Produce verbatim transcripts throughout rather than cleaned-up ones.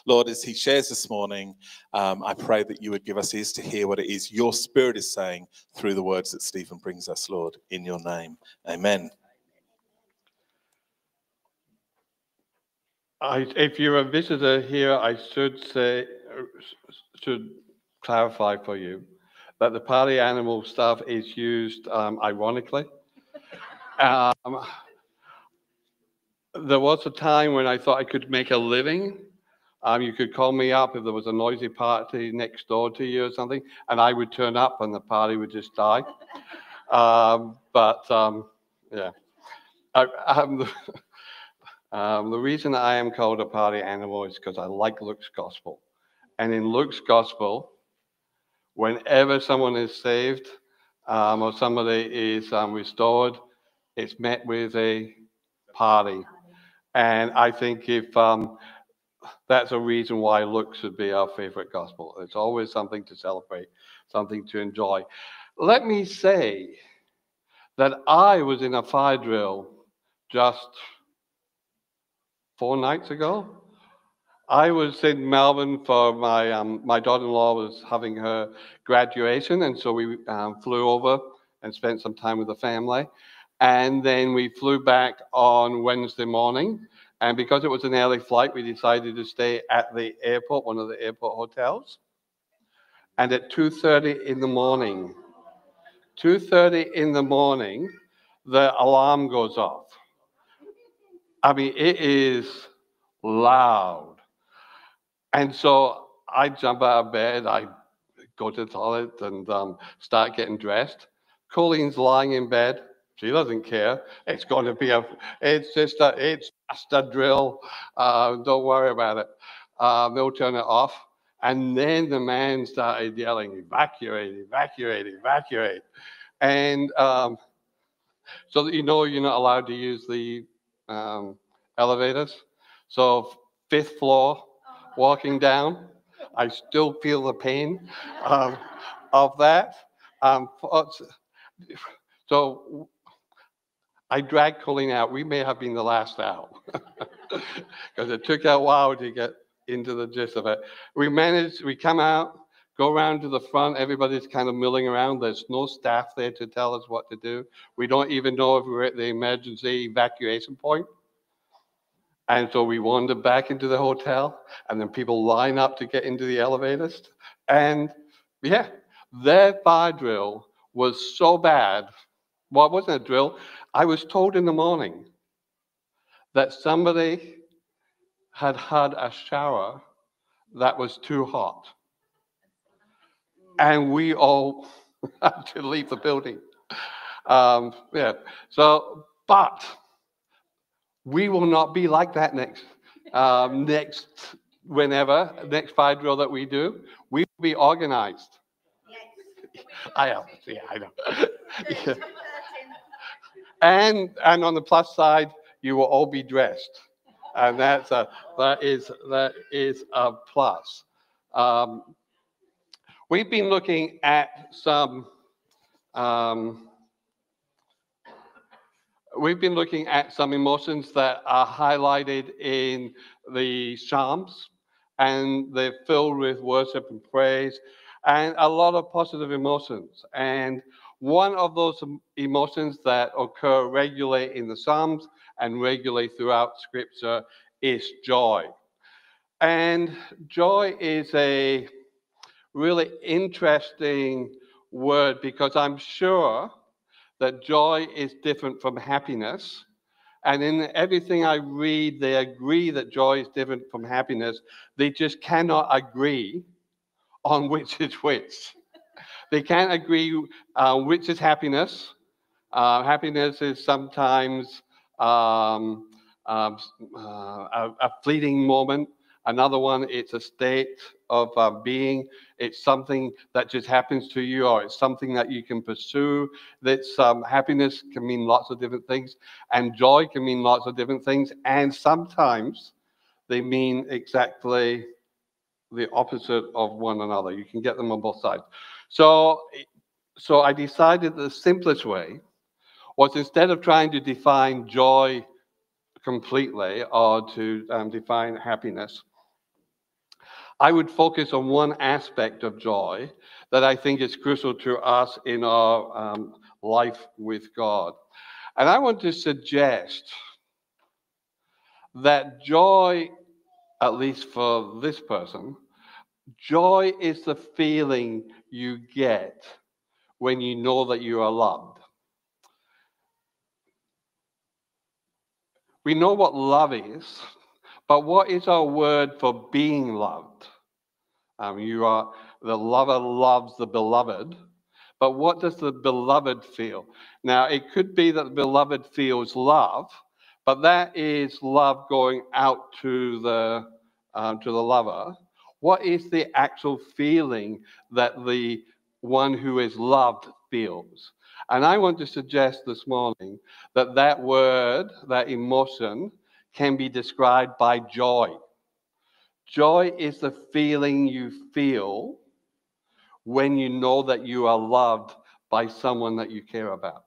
Lord, as he shares this morning, um, I pray that you would give us ears to hear what it is your Spirit is saying through the words that Stephen brings us, Lord, in your name. Amen. I, if you're a visitor here, I should say, should clarify for you that the party animal stuff is used um, ironically. Um, there was a time when I thought I could make a living. Um, you could call me up if there was a noisy party next door to you or something, and I would turn up and the party would just die. Um, but um, yeah, I, I'm the, um, the reason I am called a party animal is because I like Luke's gospel. And in Luke's gospel, whenever someone is saved um, or somebody is um, restored, it's met with a party. And I think if um, that's a reason why Luke should be our favorite gospel. It's always something to celebrate, something to enjoy. Let me say that I was in a fire drill just four nights ago. I was in Melbourne for my um, my daughter-in-law was having her graduation, and so we um, flew over and spent some time with the family. And then we flew back on Wednesday morning. And because it was an early flight, we decided to stay at the airport, one of the airport hotels. And at two thirty in the morning, two thirty in the morning, the alarm goes off. I mean, it is loud. And so I jump out of bed, I go to the toilet and um, start getting dressed. Colleen's lying in bed. She doesn't care. It's going to be a, it's just a, it's just a drill. Uh, don't worry about it. Uh, they'll turn it off. And then the man started yelling, evacuate, evacuate, evacuate. And um, so that you know you're not allowed to use the um, elevators. So fifth floor, walking down, I still feel the pain um, of that. Um, so I dragged Colleen out. We may have been the last out because it took a while to get into the gist of it. We managed, we come out, go around to the front. Everybody's kind of milling around. There's no staff there to tell us what to do. We don't even know if we're at the emergency evacuation point. And so we wander back into the hotel, and then people line up to get into the elevators. And yeah, their fire drill was so bad. Well, it wasn't a drill. I was told in the morning that somebody had had a shower that was too hot. And we all had to leave the building. Um, yeah, so, but we will not be like that next, um, next, whenever, next fire drill that we do. We will be organized. Yes. I know, yeah, I know. Yeah. And, and on the plus side, you will all be dressed. And that's a, that is, that is a plus. Um, we've been looking at some, um, We've been looking at some emotions that are highlighted in the Psalms, and they're filled with worship and praise, and a lot of positive emotions. And one of those emotions that occur regularly in the Psalms and regularly throughout Scripture is joy. And joy is a really interesting word because I'm sure that joy is different from happiness. And in everything I read, they agree that joy is different from happiness. They just cannot agree on which is which. They can't agree uh, which is happiness. Uh, happiness is sometimes um, uh, a, a fleeting moment. Another one, it's a state of uh, being. It's something that just happens to you, or it's something that you can pursue. That's um, happiness can mean lots of different things, and joy can mean lots of different things. And sometimes they mean exactly the opposite of one another. You can get them on both sides. So, so I decided the simplest way was, instead of trying to define joy completely or to um, define happiness, I would focus on one aspect of joy that I think is crucial to us in our um, life with God. And I want to suggest that joy, at least for this person, joy is the feeling you get when you know that you are loved. We know what love is, but what is our word for being loved? Um, you are, the lover loves the beloved, but what does the beloved feel? Now, it could be that the beloved feels love, but that is love going out to the um, to the lover. What is the actual feeling that the one who is loved feels? And I want to suggest this morning that that word, that emotion, can be described by joy. Joy is the feeling you feel when you know that you are loved by someone that you care about.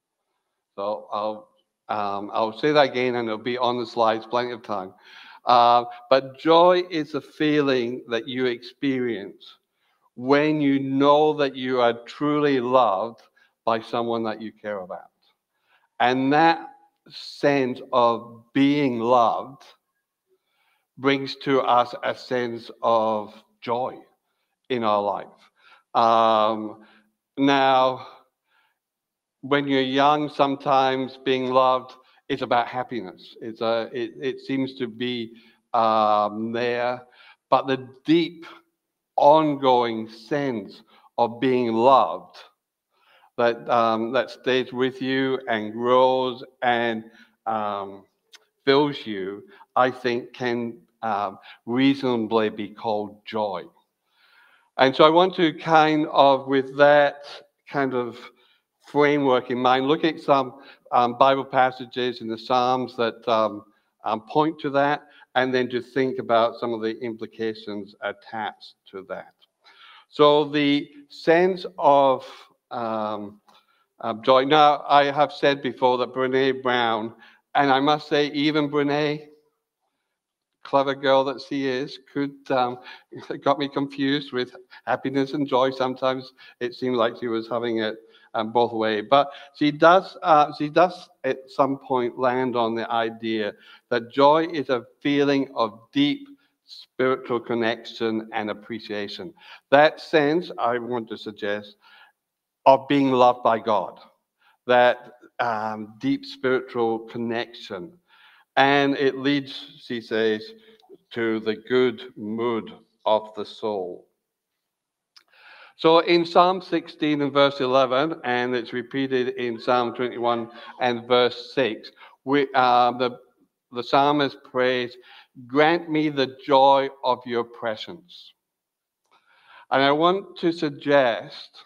So I'll um, I'll say that again, and it'll be on the slides, plenty of time. Uh, but joy is a feeling that you experience when you know that you are truly loved by someone that you care about. And that sense of being loved brings to us a sense of joy in our life. Um, now, when you're young, sometimes being loved is about happiness. It's a, it, it seems to be um, there, but the deep, ongoing sense of being loved that um, that stays with you and grows and um, fills you, I think, can um, reasonably be called joy. And so I want to kind of, with that kind of framework in mind, look at some um, Bible passages in the Psalms that um, um, point to that, and then to think about some of the implications attached to that. So the sense of um, um, joy. Now, I have said before that Brene Brown, and I must say, even Brene, clever girl that she is, could um, got me confused with happiness and joy. Sometimes it seemed like she was having it um, both ways. But she does, uh, she does at some point land on the idea that joy is a feeling of deep spiritual connection and appreciation. That sense, I want to suggest, of being loved by God. That um, deep spiritual connection. And it leads, she says, to the good mood of the soul. So in Psalm sixteen and verse eleven, and it's repeated in Psalm twenty-one and verse six, we, uh, the, the psalmist prays, "Grant me the joy of your presence." And I want to suggest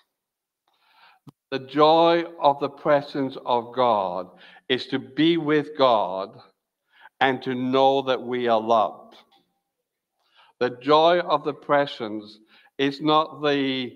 the joy of the presence of God is to be with God and to know that we are loved. The joy of the presence is not the,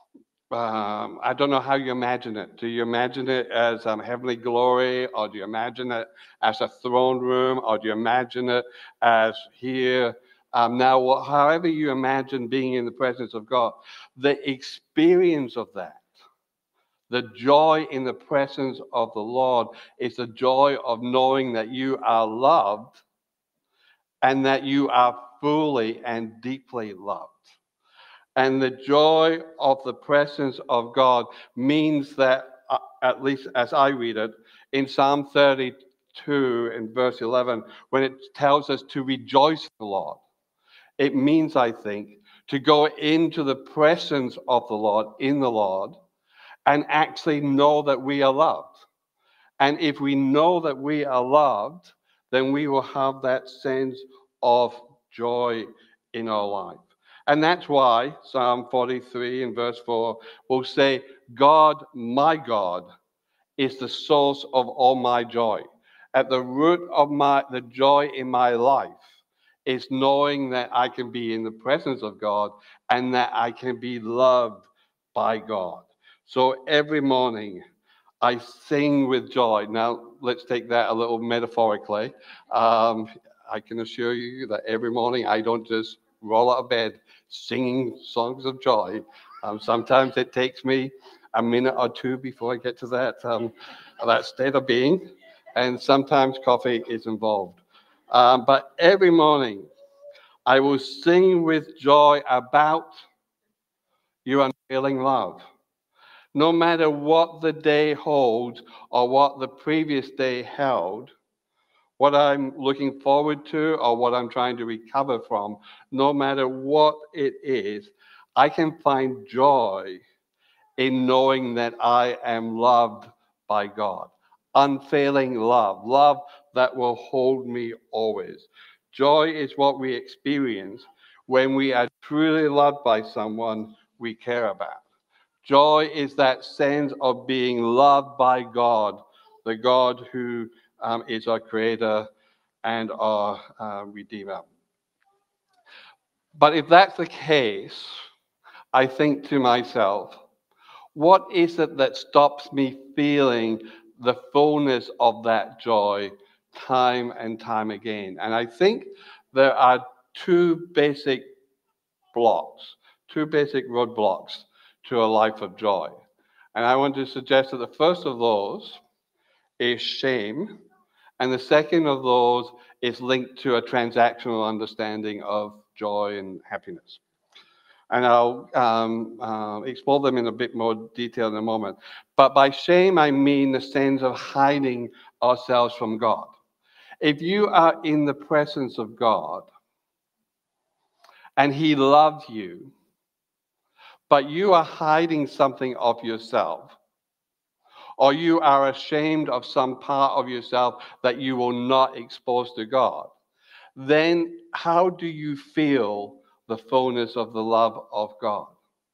um, I don't know how you imagine it. Do you imagine it as um, heavenly glory, or do you imagine it as a throne room, or do you imagine it as here? Um, now, however you imagine being in the presence of God, the experience of that, the joy in the presence of the Lord, is the joy of knowing that you are loved and that you are fully and deeply loved. And the joy of the presence of God means that, uh, at least as I read it, in Psalm thirty-two in verse eleven, when it tells us to rejoice in the Lord, it means, I think, to go into the presence of the Lord, in the Lord, and actually know that we are loved. And if we know that we are loved, then we will have that sense of joy in our life. And that's why Psalm forty-three in verse four will say, "God, my God, is the source of all my joy." At the root of my the joy in my life is knowing that I can be in the presence of God and that I can be loved by God. So every morning I sing with joy. Now, let's take that a little metaphorically. Um, I can assure you that every morning I don't just roll out of bed singing songs of joy. Um, sometimes it takes me a minute or two before I get to that, um, that state of being, and sometimes coffee is involved. Um, but every morning, I will sing with joy about your unfailing love. No matter what the day holds or what the previous day held, what I'm looking forward to or what I'm trying to recover from, no matter what it is, I can find joy in knowing that I am loved by God. Unfailing love, love that will hold me always. Joy is what we experience when we are truly loved by someone we care about. Joy is that sense of being loved by God, the God who um, is our creator and our uh, redeemer. But if that's the case, I think to myself, what is it that stops me feeling the fullness of that joy time and time again? And I think there are two basic blocks, two basic roadblocks to a life of joy. And I want to suggest that the first of those is shame, and the second of those is linked to a transactional understanding of joy and happiness. And I'll um, uh, explore them in a bit more detail in a moment. But by shame, I mean the sense of hiding ourselves from God. If you are in the presence of God and He loves you, but you are hiding something of yourself, or you are ashamed of some part of yourself that you will not expose to God, then how do you feel the fullness of the love of God?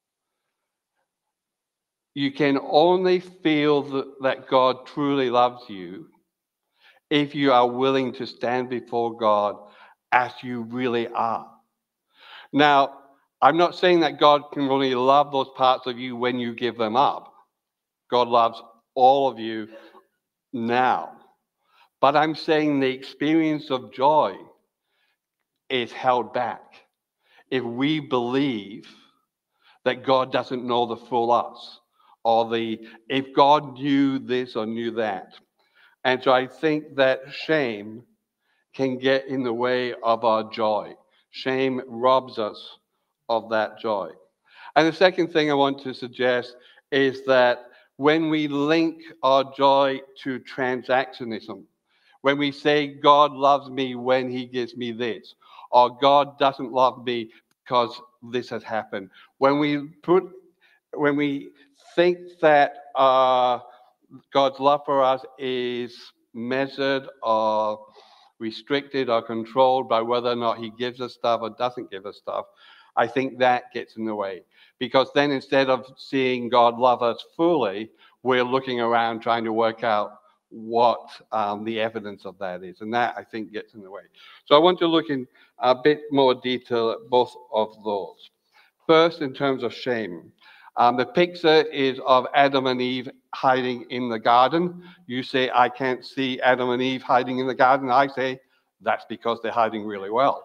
You can only feel the, that God truly loves you if you are willing to stand before God as you really are. Now, I'm not saying that God can only love those parts of you when you give them up. God loves all of you now. But I'm saying the experience of joy is held back if we believe that God doesn't know the full us, or the if God knew this or knew that. And so I think that shame can get in the way of our joy. Shame robs us of that joy. And the second thing I want to suggest is that when we link our joy to transactionism, when we say God loves me when He gives me this, or God doesn't love me because this has happened, when we put, when we think that uh, God's love for us is measured or restricted or controlled by whether or not He gives us stuff or doesn't give us stuff, I think that gets in the way. Because then instead of seeing God love us fully, we're looking around trying to work out what um, the evidence of that is. And that, I think, gets in the way. So I want to look in a bit more detail at both of those. First, in terms of shame. Um, the picture is of Adam and Eve hiding in the garden. You say, I can't see Adam and Eve hiding in the garden. I say, that's because they're hiding really well.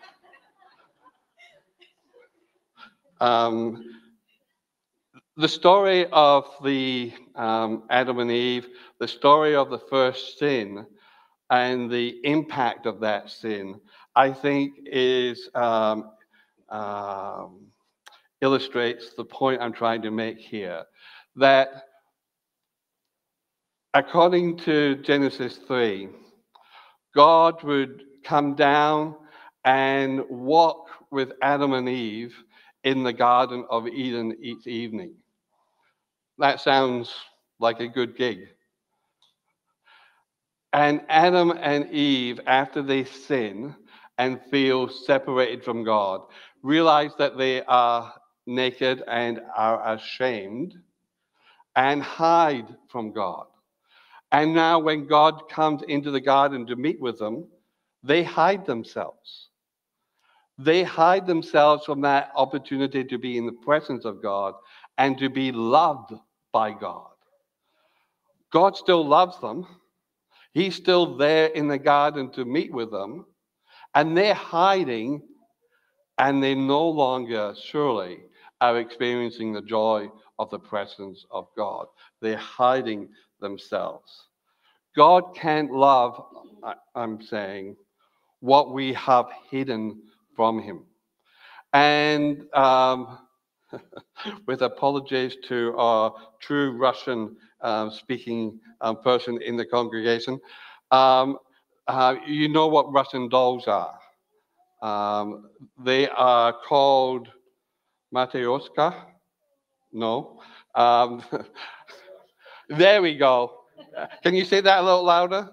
Um, the story of the um, Adam and Eve, the story of the first sin, and the impact of that sin, I think is um, um, illustrates the point I'm trying to make here. That according to Genesis three, God would come down and walk with Adam and Eve in the Garden of Eden each evening. That sounds like a good gig. And Adam and Eve, after they sin and feel separated from God, realize that they are naked and are ashamed and hide from God. And now when God comes into the garden to meet with them, they hide themselves. They hide themselves from that opportunity to be in the presence of God and to be loved by God. God still loves them. He's still there in the garden to meet with them. And they're hiding and they no longer, surely, are experiencing the joy of the presence of God. They're hiding themselves. God can't love, I'm saying, what we have hidden from him. And um, with apologies to our true Russian uh, speaking um, person in the congregation, um, uh, you know what Russian dolls are. Um, they are called Matryoshka. No. Um, there we go. Can you say that a little louder?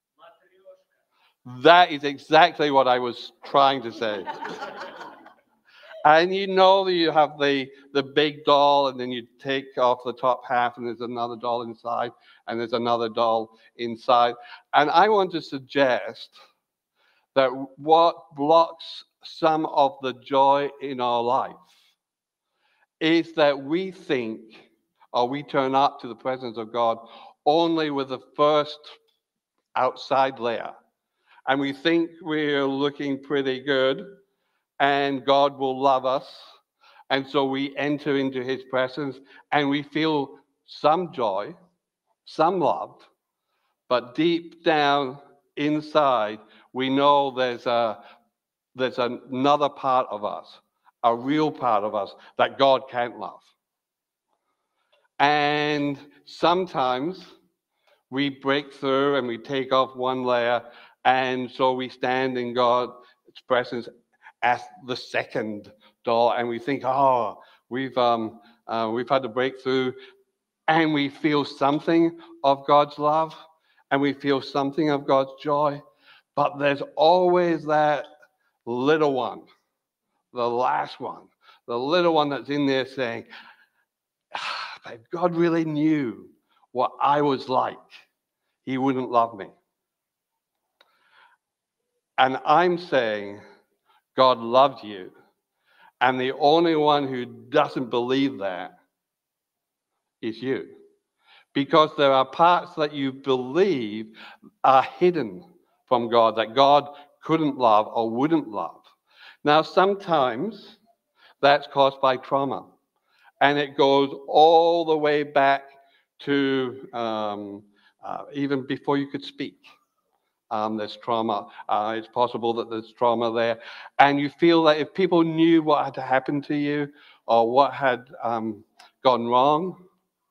That is exactly what I was trying to say. And you know that you have the, the big doll, and then you take off the top half, and there's another doll inside, and there's another doll inside. And I want to suggest that what blocks some of the joy in our life is that we think, or we turn up to the presence of God only with the first outside layer. And we think we're looking pretty good, and God will love us. And so we enter into his presence, and we feel some joy, some love, but deep down inside, we know there's a there's another part of us, a real part of us that God can't love. And sometimes we break through and we take off one layer, and so we stand in God's presence as the second door, and we think, oh, we've um, uh, we've had a breakthrough, and we feel something of God's love, and we feel something of God's joy, but there's always that little one, the last one, the little one that's in there saying, ah, if God really knew what I was like, he wouldn't love me. And I'm saying God loves you, and the only one who doesn't believe that is you. Because there are parts that you believe are hidden from God, that God couldn't love or wouldn't love. Now, sometimes that's caused by trauma, and it goes all the way back to um, uh, even before you could speak. Um, there's trauma. Uh, it's possible that there's trauma there. And you feel that if people knew what had happened to you or what had um, gone wrong,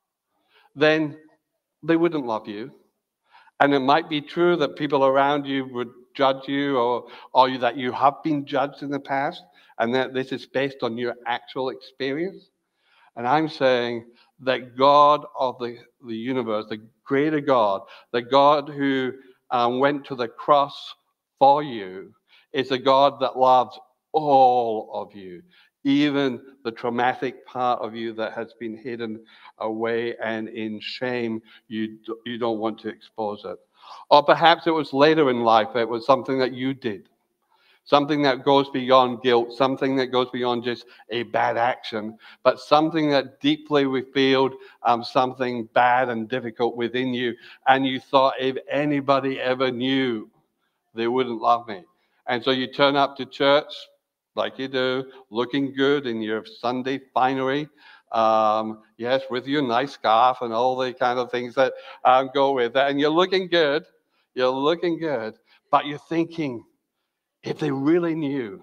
then they wouldn't love you. And it might be true that people around you would judge you, or, or that you have been judged in the past, and that this is based on your actual experience. And I'm saying that God of the, the universe, the greater God, the God who um, went to the cross for you, is a God that loves all of you, even the traumatic part of you that has been hidden away, and in shame, you, you don't want to expose it. Or perhaps it was later in life, it was something that you did. Something that goes beyond guilt, something that goes beyond just a bad action, but something that deeply revealed um, something bad and difficult within you. And you thought, if anybody ever knew, they wouldn't love me. And so you turn up to church, like you do, looking good in your Sunday finery. Um, yes, with your nice scarf and all the kind of things that um, go with that. And you're looking good. You're looking good, but you're thinking, if they really knew,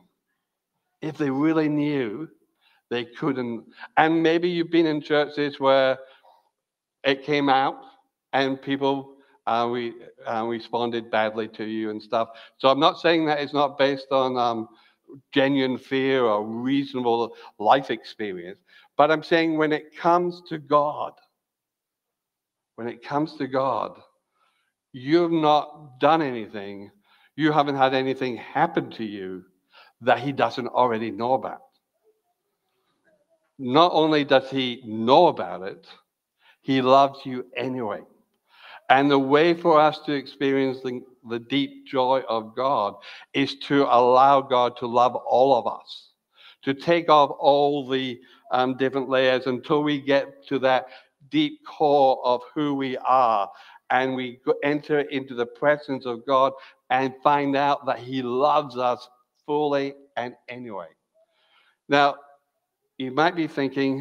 if they really knew, they couldn't. And maybe you've been in churches where it came out and people uh, we, uh, responded badly to you and stuff. So I'm not saying that it's not based on um, genuine fear or reasonable life experience, but I'm saying when it comes to God, when it comes to God, you've not done anything. You haven't had anything happen to you that he doesn't already know about. Not only does he know about it, he loves you anyway. And the way for us to experience the, the deep joy of God is to allow God to love all of us, to take off all the um, different layers until we get to that deep core of who we are, and we enter into the presence of God and find out that he loves us fully and anyway. Now, you might be thinking,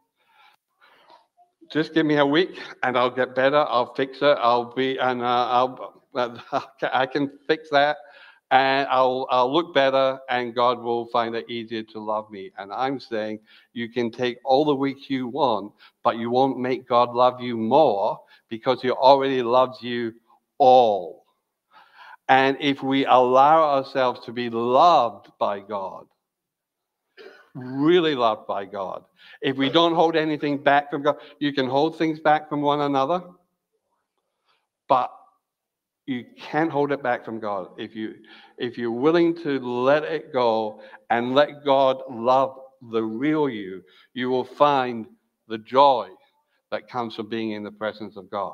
just give me a week and I'll get better. I'll fix it. I'll be, and uh, I'll, I can fix that, and I'll, I'll look better, and God will find it easier to love me. And I'm saying you can take all the weeks you want, but you won't make God love you more, because He already loves you all. And if we allow ourselves to be loved by God, really loved by God, if we don't hold anything back from God, you can hold things back from one another, but you can't hold it back from God. If you if you're willing to let it go and let God love the real you, you will find the joy that comes from being in the presence of God.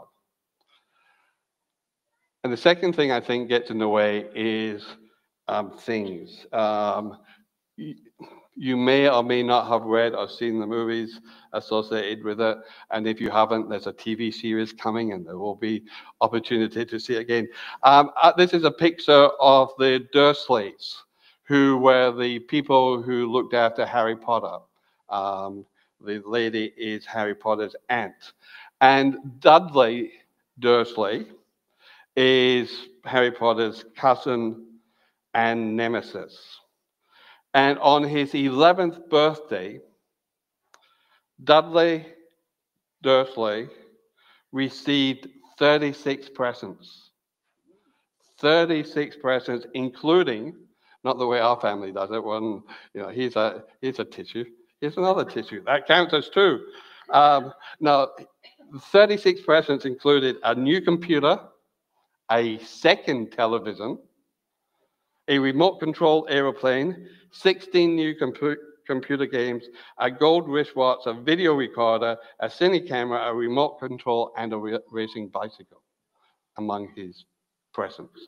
And the second thing I think gets in the way is um, things. Um, you, you may or may not have read or seen the movies associated with it. And if you haven't, there's a T V series coming, and there will be opportunity to see it again. Um, uh, this is a picture of the Dursleys, who were the people who looked after Harry Potter. Um, the lady is Harry Potter's aunt. And Dudley Dursley is Harry Potter's cousin and nemesis. And on his eleventh birthday, Dudley Dursley received thirty-six presents. thirty-six presents, including, not the way our family does it, when, you know, here's a, here's a tissue, here's another tissue. That counts as two. Um, no, thirty-six presents included a new computer, a second television, a remote-controlled aeroplane, sixteen new compu computer games, a gold wristwatch, a video recorder, a cine camera, a remote control, and a racing bicycle among his presents.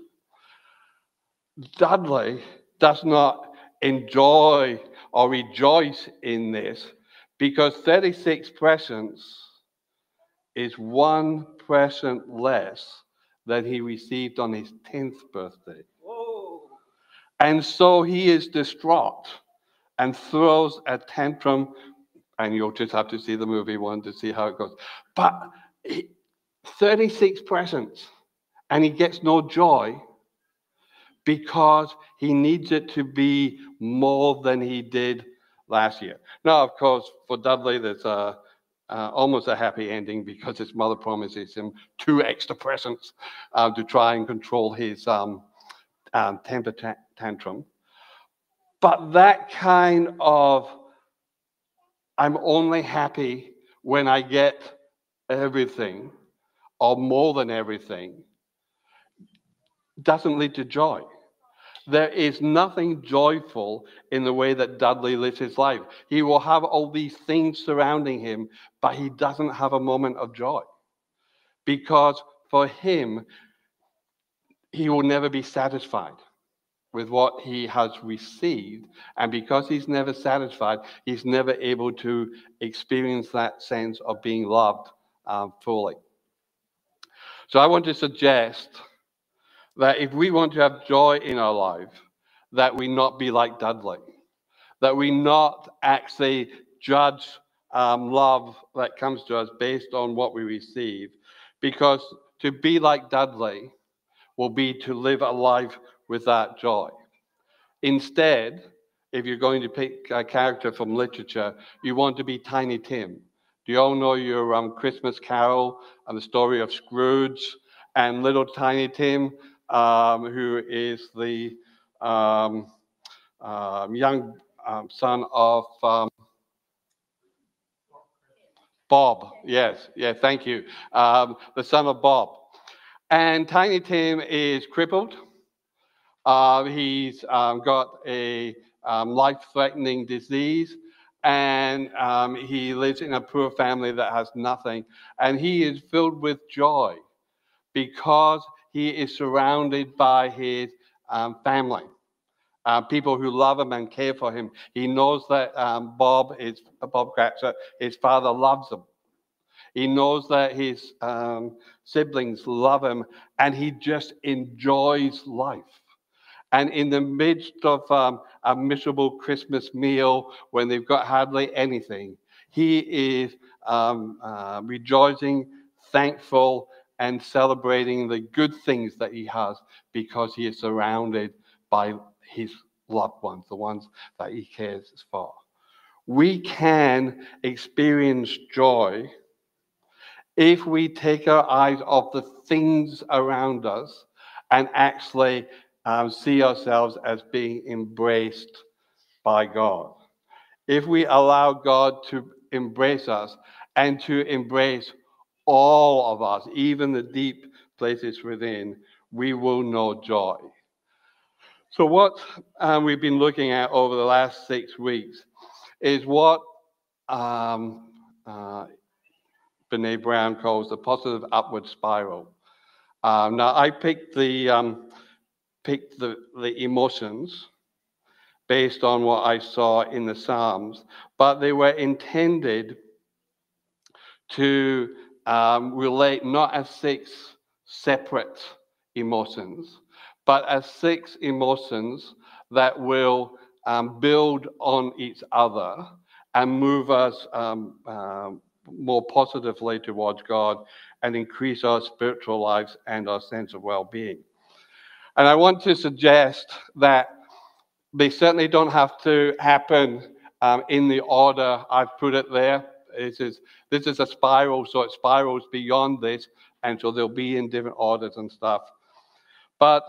Dudley does not enjoy or rejoice in this, because thirty-six presents is one present less than he received on his tenth birthday. Whoa. And so he is distraught and throws a tantrum, and you'll just have to see the movie one to see how it goes. But thirty-six presents, and he gets no joy, because he needs it to be more than he did last year. Now, of course, for Dudley, there's a, uh, almost a happy ending, because his mother promises him two extra presents uh, to try and control his um, um, temper ta tantrum. But that kind of, I'm only happy when I get everything, or more than everything, doesn't lead to joy. There is nothing joyful in the way that Dudley lives his life. He will have all these things surrounding him, but he doesn't have a moment of joy. Because for him, he will never be satisfied with what he has received. And because he's never satisfied, he's never able to experience that sense of being loved um, fully. So I want to suggest that if we want to have joy in our life, that we not be like Dudley, that we not actually judge um, love that comes to us based on what we receive, because to be like Dudley will be to live a life without joy. Instead, if you're going to pick a character from literature, you want to be Tiny Tim. Do you all know your um, Christmas Carol and the story of Scrooge and little Tiny Tim, um, who is the um, uh, young um, son of um, Bob? Yes, yeah, thank you. Um, the son of Bob. And Tiny Tim is crippled. Uh, he's um, got a um, life-threatening disease, and um, he lives in a poor family that has nothing. And he is filled with joy because he is surrounded by his um, family, uh, people who love him and care for him. He knows that um, Bob, is, Bob Cratchit, his father, loves him. He knows that his um, siblings love him, and he just enjoys life. And in the midst of um, a miserable Christmas meal, when they've got hardly anything, he is um, uh, rejoicing, thankful, and celebrating the good things that he has because he is surrounded by his loved ones, the ones that he cares for. We can experience joy if we take our eyes off the things around us and actually um, see ourselves as being embraced by God. If we allow God to embrace us and to embrace all of us, even the deep places within, we will know joy. So what um, we've been looking at over the last six weeks is what um, uh, Brene Brown calls the positive upward spiral. Um, now, I picked the um, picked the, the emotions based on what I saw in the Psalms, but they were intended to um, relate not as six separate emotions, but as six emotions that will um, build on each other and move us um, um, more positively towards God and increase our spiritual lives and our sense of well-being. And I want to suggest that they certainly don't have to happen um, in the order I've put it there. This is, this is a spiral, so it spirals beyond this, and so they'll be in different orders and stuff. But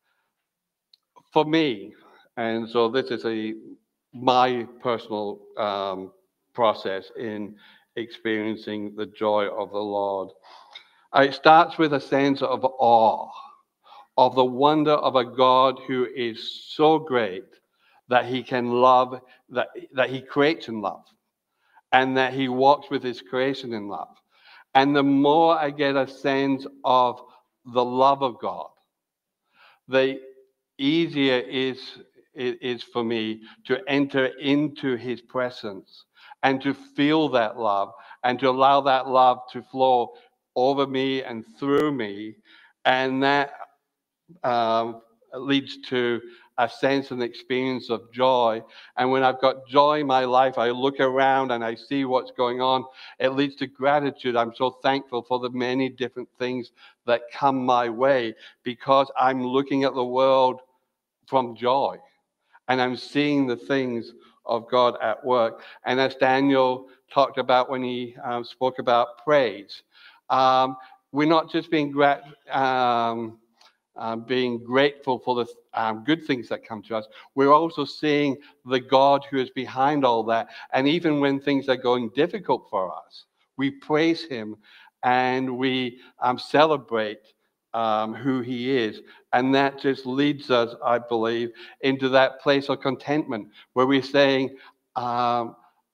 for me, and so this is a my personal um, process in experiencing the joy of the Lord. It starts with a sense of awe, of the wonder of a God who is so great that he can love, that, that he creates in love, and that he walks with his creation in love. And the more I get a sense of the love of God, the easier is it is for me to enter into his presence and to feel that love and to allow that love to flow over me and through me. And that um, leads to a sense and experience of joy. And when I've got joy in my life, I look around and I see what's going on. It leads to gratitude. I'm so thankful for the many different things that come my way because I'm looking at the world from joy and I'm seeing the things of God at work. And as Daniel talked about when he um, spoke about praise, um, we're not just being grat- um, um, being grateful for the um, good things that come to us. We're also seeing the God who is behind all that. And even when things are going difficult for us, we praise him and we um, celebrate um, who he is. And that just leads us, I believe, into that place of contentment where we're saying, um,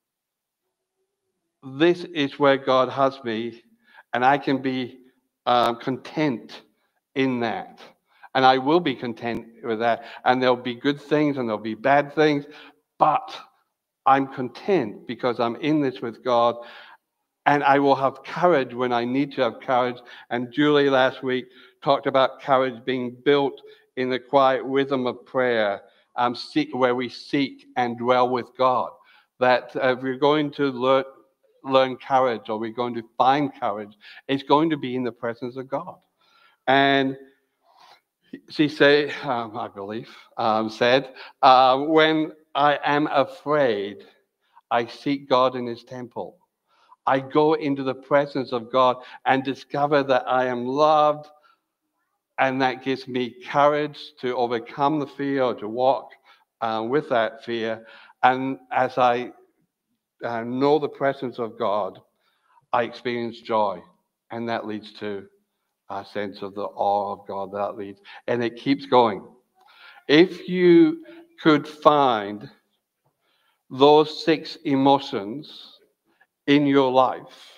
this is where God has me, and I can be um, content in that. And I will be content with that. And there'll be good things and there'll be bad things, but I'm content because I'm in this with God. And I will have courage when I need to have courage. And Julie last week talked about courage being built in the quiet rhythm of prayer, um, seek, where we seek and dwell with God. That uh, if we're going to learn, learn courage or we're going to find courage, it's going to be in the presence of God. And she said, um, I believe, um, said, uh, when I am afraid, I seek God in his temple. I go into the presence of God and discover that I am loved, and that gives me courage to overcome the fear or to walk uh, with that fear. And as I uh, know the presence of God, I experience joy, and that leads to a sense of the awe of God that leads, and it keeps going. If you could find those six emotions in your life,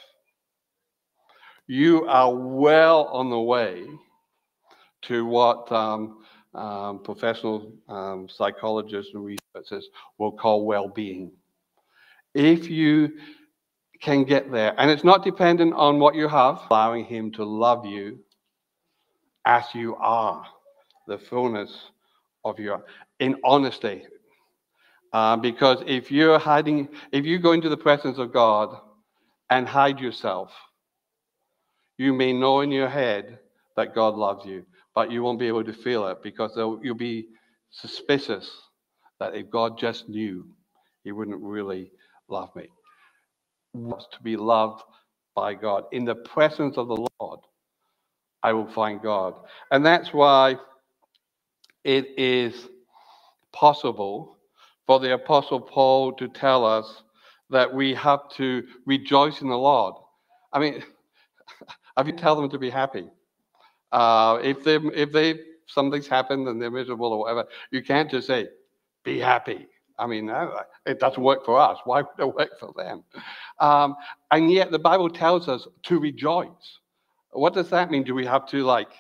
you are well on the way to what um, um, professional um, psychologists and researchers will call well-being. If you can get there, and it's not dependent on what you have, allowing him to love you as you are, the fullness of your, in honesty. Uh, because if you're hiding, if you go into the presence of God and hide yourself, you may know in your head that God loves you, but you won't be able to feel it because you'll be suspicious that if God just knew, he wouldn't really love me. Was to be loved by God. In the presence of the Lord, I will find God. And that's why it is possible for the Apostle Paul to tell us that we have to rejoice in the Lord. I mean, if you tell them to be happy, uh, if they if they something's happened and they're miserable or whatever, you can't just say, "Be happy." I mean, it doesn't work for us. Why would it work for them? Um, and yet, the Bible tells us to rejoice. What does that mean? Do we have to like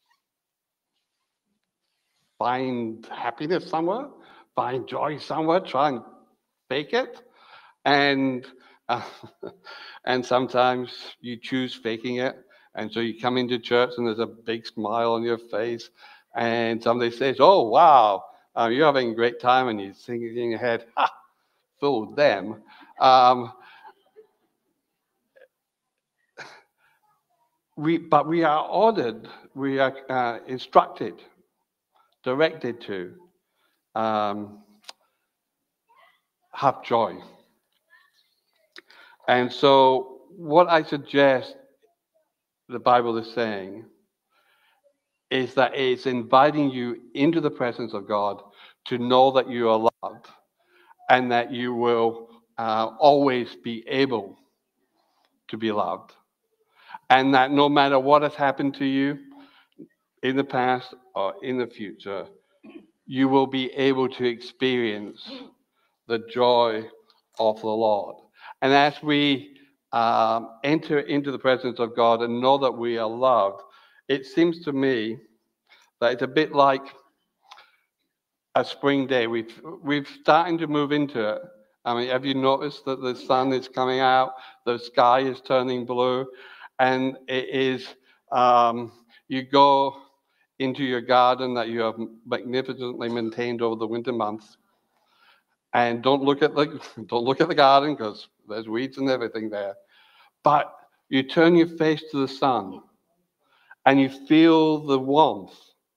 find happiness somewhere, find joy somewhere, try and fake it? And uh, and sometimes you choose faking it, and so you come into church and there's a big smile on your face, and somebody says, "Oh wow, uh, you're having a great time," and you're thinking in your head, "Ha, fooled them." Um, we, but we are ordered, we are uh, instructed, directed to um, have joy. And so, what I suggest the Bible is saying is that it's inviting you into the presence of God to know that you are loved and that you will uh, always be able to be loved. And that no matter what has happened to you in the past or in the future, you will be able to experience the joy of the Lord. And as we um, enter into the presence of God and know that we are loved, it seems to me that it's a bit like a spring day. We've, we've starting to move into it. I mean, have you noticed that the sun is coming out, the sky is turning blue, and it is, um, you go into your garden that you have magnificently maintained over the winter months, and don't look at the, don't look at the garden because there's weeds and everything there, but you turn your face to the sun, and you feel the warmth,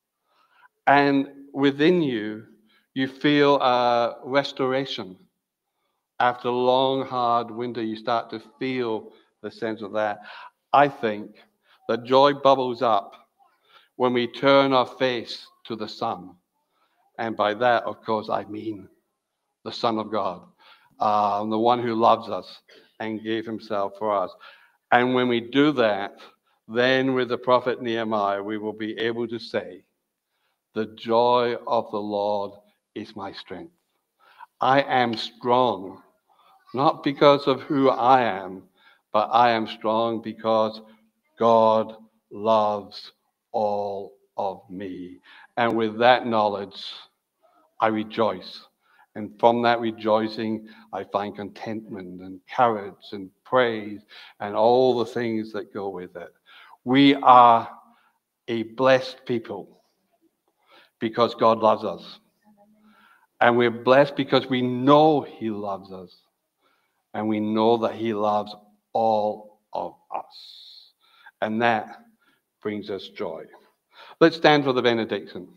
and within you, you feel a restoration. After a long, hard winter, you start to feel the sense of that. I think that joy bubbles up when we turn our face to the sun. And by that, of course, I mean the Son of God, uh, the one who loves us and gave himself for us. And when we do that, then with the prophet Nehemiah, we will be able to say, "The joy of the Lord is my strength." I am strong, not because of who I am, but I am strong because God loves all of me. And with that knowledge, I rejoice. And from that rejoicing, I find contentment and courage and praise and all the things that go with it. We are a blessed people because God loves us. And we're blessed because we know he loves us. And we know that he loves all of us. And that brings us joy. Let's stand for the benediction.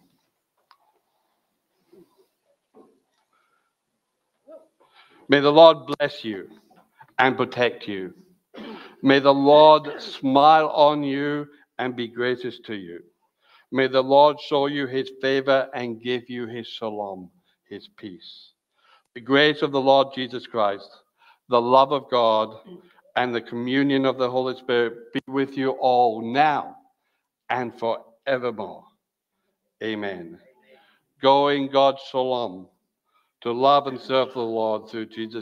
May the Lord bless you and protect you. May the Lord smile on you and be gracious to you. May the Lord show you his favor and give you his shalom, his peace. The grace of the Lord Jesus Christ, the love of God, and the communion of the Holy Spirit be with you all now and forevermore. Amen. Go in God's shalom to love and serve the Lord through Jesus